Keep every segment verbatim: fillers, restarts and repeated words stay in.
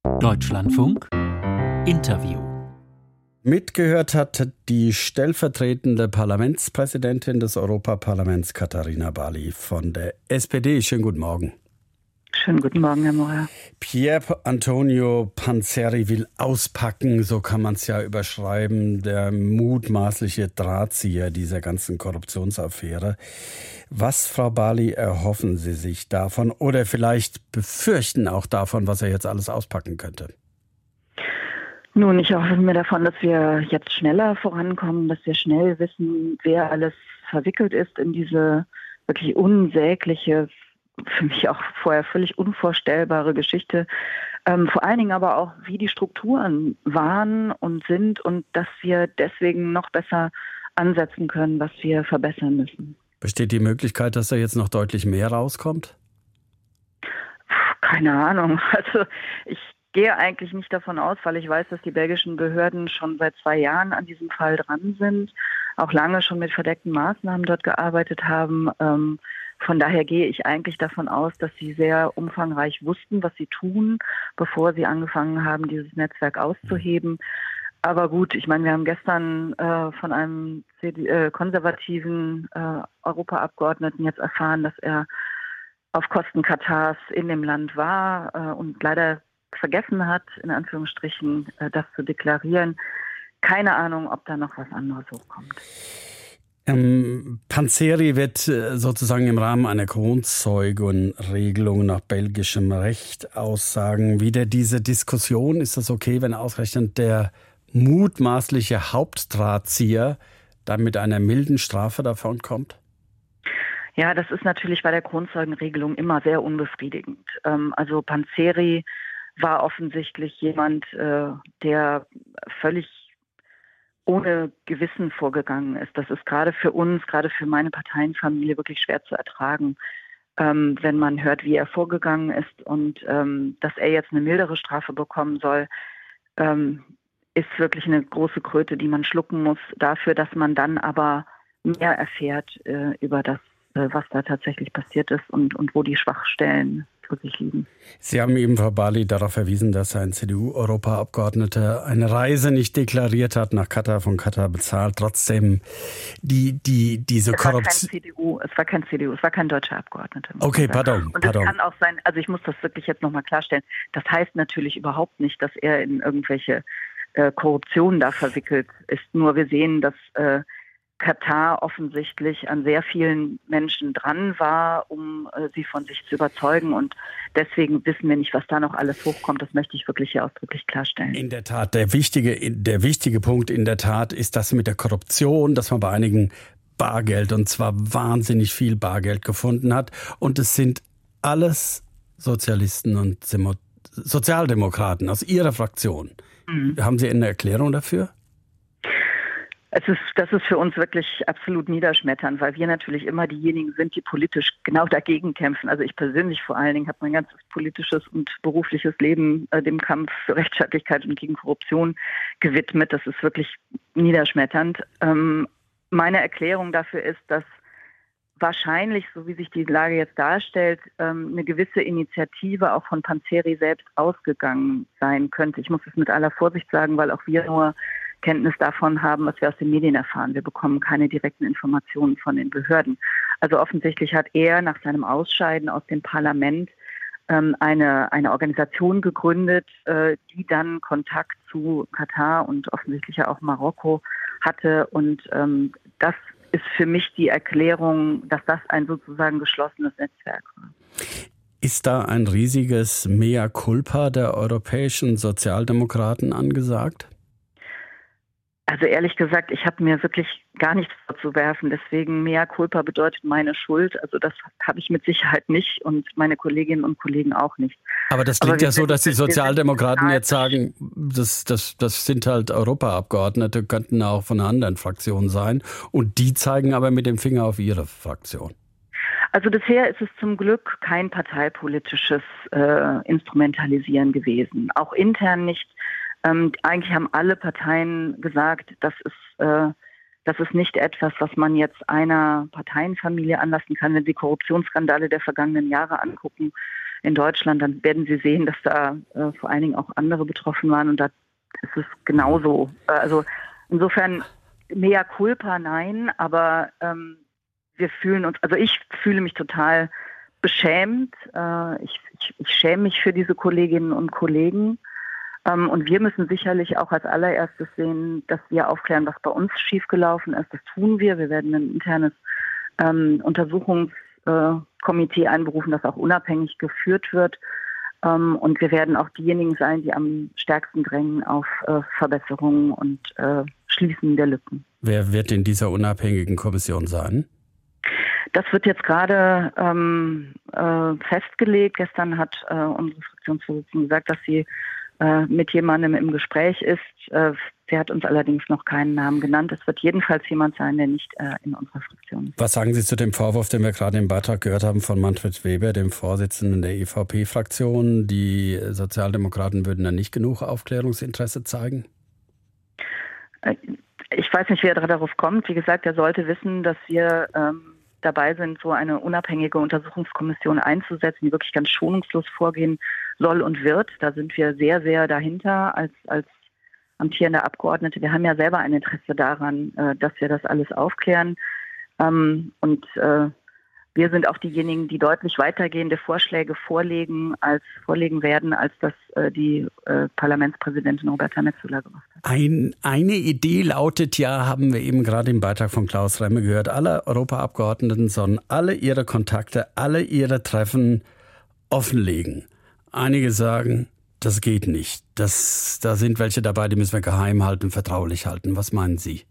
Deutschlandfunk Interview. Mitgehört hat die stellvertretende Parlamentspräsidentin des Europaparlaments, Katharina Bali von der S P D. Schönen guten Morgen. Schönen guten Morgen, Herr Mohr. Pier Antonio Panzeri will auspacken, so kann man es ja überschreiben, der mutmaßliche Drahtzieher dieser ganzen Korruptionsaffäre. Was, Frau Bali, erhoffen Sie sich davon oder vielleicht befürchten auch davon, was er jetzt alles auspacken könnte? Nun, ich erhoffe mir davon, dass wir jetzt schneller vorankommen, dass wir schnell wissen, wer alles verwickelt ist in diese wirklich unsägliche, für mich auch vorher völlig unvorstellbare Geschichte. Ähm, vor allen Dingen aber auch, wie die Strukturen waren und sind und dass wir deswegen noch besser ansetzen können, was wir verbessern müssen. Besteht die Möglichkeit, dass da jetzt noch deutlich mehr rauskommt? Keine Ahnung. Also ich gehe eigentlich nicht davon aus, weil ich weiß, dass die belgischen Behörden schon seit zwei Jahren an diesem Fall dran sind, auch lange schon mit verdeckten Maßnahmen dort gearbeitet haben. Ähm, von daher gehe ich eigentlich davon aus, dass sie sehr umfangreich wussten, was sie tun, bevor sie angefangen haben, dieses Netzwerk auszuheben. Aber gut, ich meine, wir haben gestern äh, von einem C D, äh, konservativen äh, Europaabgeordneten jetzt erfahren, dass er auf Kosten Katars in dem Land war äh, und leider vergessen hat, in Anführungsstrichen, äh, das zu deklarieren. Keine Ahnung, ob da noch was anderes hochkommt. Ähm, Panzeri wird äh, sozusagen im Rahmen einer Kronzeugenregelung nach belgischem Recht aussagen. Wieder diese Diskussion, ist das okay, wenn ausgerechnet der mutmaßliche Hauptdrahtzieher dann mit einer milden Strafe davonkommt? Ja, das ist natürlich bei der Kronzeugenregelung immer sehr unbefriedigend. Ähm, also Panzeri war offensichtlich jemand, äh, der völlig ohne Gewissen vorgegangen ist. Das ist gerade für uns, gerade für meine Parteienfamilie wirklich schwer zu ertragen, ähm, wenn man hört, wie er vorgegangen ist und ähm, dass er jetzt eine mildere Strafe bekommen soll, ähm, ist wirklich eine große Kröte, die man schlucken muss, dafür, dass man dann aber mehr erfährt äh, über das, äh, was da tatsächlich passiert ist und, und wo die Schwachstellen wirklich liegen. Sie haben eben, Frau Bali, darauf verwiesen, dass ein C D U-Europaabgeordneter eine Reise nicht deklariert hat, nach Katar, von Katar bezahlt. Trotzdem die, die, diese Korruption. Es war kein C D U, es war kein deutscher Abgeordneter. Okay, pardon. Und es pardon. kann auch sein, also ich muss das wirklich jetzt nochmal klarstellen, das heißt natürlich überhaupt nicht, dass er in irgendwelche äh, Korruption da verwickelt ist. Nur wir sehen, dass äh, Katar offensichtlich an sehr vielen Menschen dran war, um äh, sie von sich zu überzeugen. Und deswegen wissen wir nicht, was da noch alles hochkommt. Das möchte ich wirklich hier ausdrücklich klarstellen. In der Tat, der wichtige, der wichtige Punkt in der Tat ist das mit der Korruption, dass man bei einigen Bargeld, und zwar wahnsinnig viel Bargeld gefunden hat. Und es sind alles Sozialisten und Sozialdemokraten aus Ihrer Fraktion. Mhm. Haben Sie eine Erklärung dafür? Es ist, das ist für uns wirklich absolut niederschmetternd, weil wir natürlich immer diejenigen sind, die politisch genau dagegen kämpfen. Also ich persönlich vor allen Dingen habe mein ganzes politisches und berufliches Leben äh, dem Kampf für Rechtsstaatlichkeit und gegen Korruption gewidmet. Das ist wirklich niederschmetternd. Ähm, meine Erklärung dafür ist, dass wahrscheinlich, so wie sich die Lage jetzt darstellt, ähm, eine gewisse Initiative auch von Panzeri selbst ausgegangen sein könnte. Ich muss es mit aller Vorsicht sagen, weil auch wir nur Kenntnis davon haben, was wir aus den Medien erfahren. Wir bekommen keine direkten Informationen von den Behörden. Also offensichtlich hat er nach seinem Ausscheiden aus dem Parlament ähm, eine, eine Organisation gegründet, äh, die dann Kontakt zu Katar und offensichtlich ja auch Marokko hatte. Und ähm, das ist für mich die Erklärung, dass das ein sozusagen geschlossenes Netzwerk war. Ist da ein riesiges Mea culpa der europäischen Sozialdemokraten angesagt? Also ehrlich gesagt, ich habe mir wirklich gar nichts vorzuwerfen. Deswegen Mea culpa bedeutet meine Schuld. Also das habe ich mit Sicherheit nicht und meine Kolleginnen und Kollegen auch nicht. Aber das klingt ja so, dass die Sozialdemokraten jetzt sagen, das, das, das sind halt Europaabgeordnete, könnten auch von einer anderen Fraktion sein. Und die zeigen aber mit dem Finger auf ihre Fraktion. Also bisher ist es zum Glück kein parteipolitisches äh, Instrumentalisieren gewesen. Auch intern nicht. Ähm, eigentlich haben alle Parteien gesagt, das ist, äh, das ist nicht etwas, was man jetzt einer Parteienfamilie anlassen kann. Wenn Sie Korruptionsskandale der vergangenen Jahre angucken, in Deutschland, dann werden Sie sehen, dass da äh, vor allen Dingen auch andere betroffen waren. Und da ist es genauso. Also insofern mea culpa, nein, aber ähm, wir fühlen uns, also ich fühle mich total beschämt. Äh, ich, ich, ich schäme mich für diese Kolleginnen und Kollegen. Ähm, und wir müssen sicherlich auch als allererstes sehen, dass wir aufklären, was bei uns schiefgelaufen ist. Das tun wir. Wir werden ein internes ähm, Untersuchungskomitee einberufen, das auch unabhängig geführt wird. Ähm, und wir werden auch diejenigen sein, die am stärksten drängen auf äh, Verbesserungen und äh, Schließen der Lücken. Wer wird in dieser unabhängigen Kommission sein? Das wird jetzt gerade ähm, äh, festgelegt. Gestern hat äh, unsere Fraktionsvorsitzende gesagt, dass sie äh, mit jemandem im Gespräch ist. Äh, sie hat uns allerdings noch keinen Namen genannt. Es wird jedenfalls jemand sein, der nicht äh, in unserer Fraktion ist. Was sagen Sie zu dem Vorwurf, den wir gerade im Beitrag gehört haben von Manfred Weber, dem Vorsitzenden der E V P-Fraktion? Die Sozialdemokraten würden da nicht genug Aufklärungsinteresse zeigen? Äh, ich weiß nicht, wie er darauf kommt. Wie gesagt, er sollte wissen, dass wir ähm, dabei sind, so eine unabhängige Untersuchungskommission einzusetzen, die wirklich ganz schonungslos vorgehen soll und wird. Da sind wir sehr, sehr dahinter als, als amtierende Abgeordnete. Wir haben ja selber ein Interesse daran, äh, dass wir das alles aufklären. Ähm, und äh, wir sind auch diejenigen, die deutlich weitergehende Vorschläge vorlegen, als vorlegen werden, als das äh, die äh, Parlamentspräsidentin Roberta Metsola gemacht hat. Ein, eine Idee lautet ja, haben wir eben gerade im Beitrag von Klaus Remme gehört, alle Europaabgeordneten sollen alle ihre Kontakte, alle ihre Treffen offenlegen. Einige sagen, das geht nicht. Das, da sind welche dabei, die müssen wir geheim halten, vertraulich halten. Was meinen Sie?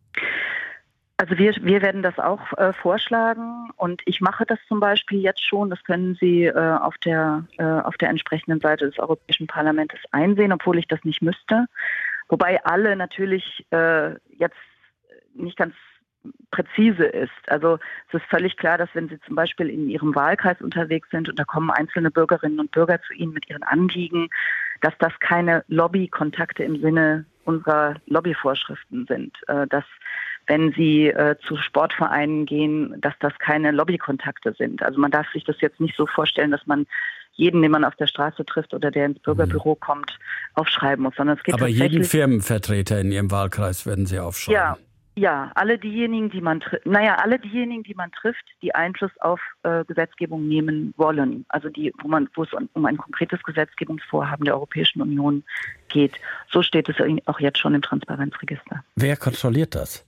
Also wir, wir werden das auch äh, vorschlagen und ich mache das zum Beispiel jetzt schon. Das können Sie äh, auf der äh, auf der entsprechenden Seite des Europäischen Parlaments einsehen, obwohl ich das nicht müsste. Wobei alle natürlich äh, jetzt nicht ganz präzise ist. Also es ist völlig klar, dass wenn Sie zum Beispiel in Ihrem Wahlkreis unterwegs sind und da kommen einzelne Bürgerinnen und Bürger zu Ihnen mit ihren Anliegen, dass das keine Lobbykontakte im Sinne unserer Lobbyvorschriften sind. Äh, dass wenn Sie äh, zu Sportvereinen gehen, dass das keine Lobbykontakte sind. Also man darf sich das jetzt nicht so vorstellen, dass man jeden, den man auf der Straße trifft oder der ins Bürgerbüro mhm. kommt, aufschreiben muss. Sondern es geht Aber jeden Firmenvertreter in Ihrem Wahlkreis werden Sie aufschreiben? Ja, ja, alle diejenigen, die man trifft, naja, alle diejenigen, die man trifft, die Einfluss auf äh, Gesetzgebung nehmen wollen. Also die, wo man, wo es um ein konkretes Gesetzgebungsvorhaben der Europäischen Union geht. So steht es auch jetzt schon im Transparenzregister. Wer kontrolliert das?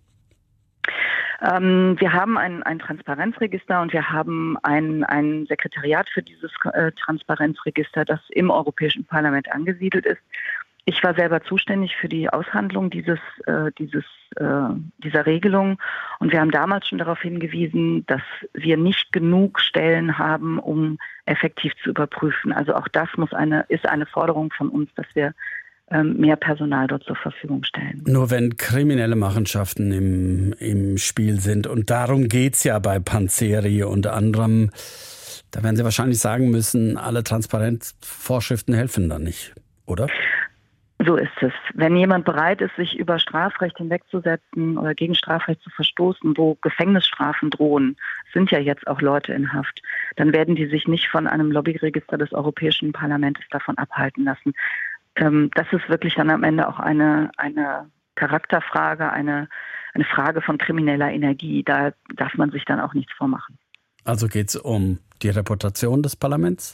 Ähm, wir haben ein, ein Transparenzregister und wir haben ein, ein Sekretariat für dieses äh, Transparenzregister, das im Europäischen Parlament angesiedelt ist. Ich war selber zuständig für die Aushandlung dieses, äh, dieses, äh, dieser Regelung und wir haben damals schon darauf hingewiesen, dass wir nicht genug Stellen haben, um effektiv zu überprüfen. Also auch das muss eine, ist eine Forderung von uns, dass wir ähm, mehr Personal dort zur Verfügung stellen. Nur wenn kriminelle Machenschaften im, im Spiel sind, und darum geht's ja bei Panzeri und anderem, da werden Sie wahrscheinlich sagen müssen, alle Transparenzvorschriften helfen da nicht, oder? So ist es. Wenn jemand bereit ist, sich über Strafrecht hinwegzusetzen oder gegen Strafrecht zu verstoßen, wo Gefängnisstrafen drohen, sind ja jetzt auch Leute in Haft, dann werden die sich nicht von einem Lobbyregister des Europäischen Parlaments davon abhalten lassen. Ähm, das ist wirklich dann am Ende auch eine, eine Charakterfrage, eine, eine Frage von krimineller Energie. Da darf man sich dann auch nichts vormachen. Also geht es um die Reputation des Parlaments?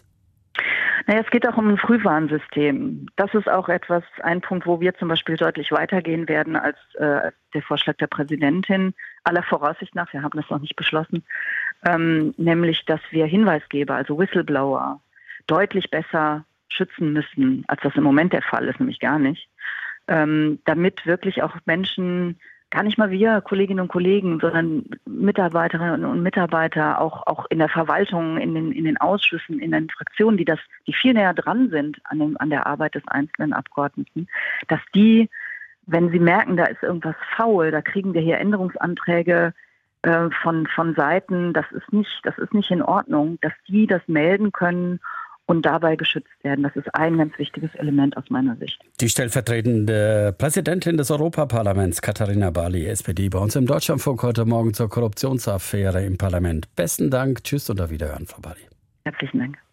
Naja, es geht auch um ein Frühwarnsystem. Das ist auch etwas, ein Punkt, wo wir zum Beispiel deutlich weitergehen werden als äh, der Vorschlag der Präsidentin, aller Voraussicht nach, wir haben das noch nicht beschlossen, ähm, nämlich, dass wir Hinweisgeber, also Whistleblower, deutlich besser schützen müssen, als das im Moment der Fall ist, nämlich gar nicht, ähm, damit wirklich auch Menschen, gar nicht mal wir, Kolleginnen und Kollegen, sondern Mitarbeiterinnen und Mitarbeiter, auch, auch in der Verwaltung, in den, in den Ausschüssen, in den Fraktionen, die das, die viel näher dran sind an, dem, an der Arbeit des einzelnen Abgeordneten, dass die, wenn sie merken, da ist irgendwas faul, da kriegen wir hier Änderungsanträge äh, von, von Seiten, das ist nicht, das ist nicht in Ordnung, dass die das melden können und dabei geschützt werden. Das ist ein ganz wichtiges Element aus meiner Sicht. Die stellvertretende Präsidentin des Europaparlaments, Katharina Barley, S P D, bei uns im Deutschlandfunk heute Morgen zur Korruptionsaffäre im Parlament. Besten Dank, tschüss und auf Wiederhören, Frau Barley. Herzlichen Dank.